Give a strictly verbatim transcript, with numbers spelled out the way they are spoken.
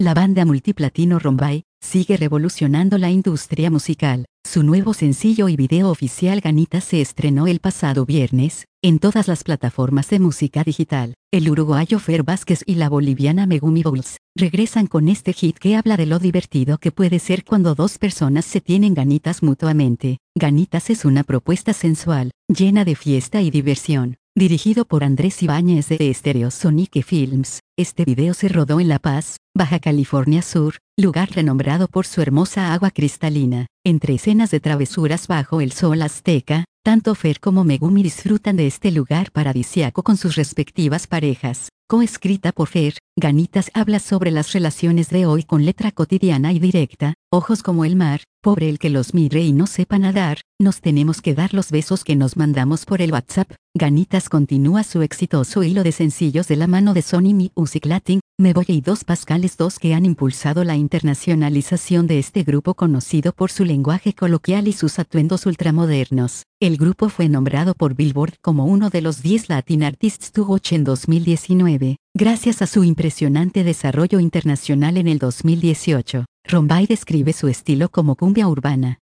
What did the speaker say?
La banda multiplatino Rombay sigue revolucionando la industria musical. Su nuevo sencillo y video oficial Ganitas se estrenó el pasado viernes, en todas las plataformas de música digital. El uruguayo Fer Vázquez y la boliviana Megumi Bowles regresan con este hit que habla de lo divertido que puede ser cuando dos personas se tienen ganitas mutuamente. Ganitas es una propuesta sensual, llena de fiesta y diversión. Dirigido por Andrés Ibáñez de Stereosonic Films, este video se rodó en La Paz, Baja California Sur, lugar renombrado por su hermosa agua cristalina. Entre escenas de travesuras bajo el sol azteca, tanto Fer como Megumi disfrutan de este lugar paradisíaco con sus respectivas parejas. Coescrita por Fer, Ganitas habla sobre las relaciones de hoy con letra cotidiana y directa, ojos como el mar, pobre el que los mire y no sepa nadar, nos tenemos que dar los besos que nos mandamos por el WhatsApp. Ganitas continúa su exitoso hilo de sencillos de la mano de Sony Music Latin, Me Voy y Dos Pascales dos que han impulsado la internacionalización de este grupo conocido por su lenguaje coloquial y sus atuendos ultramodernos. El grupo fue nombrado por Billboard como uno de los diez Latin Artists to Watch en dos mil diecinueve, gracias a su impresionante desarrollo internacional en el dos mil dieciocho. Rombay describe su estilo como cumbia urbana,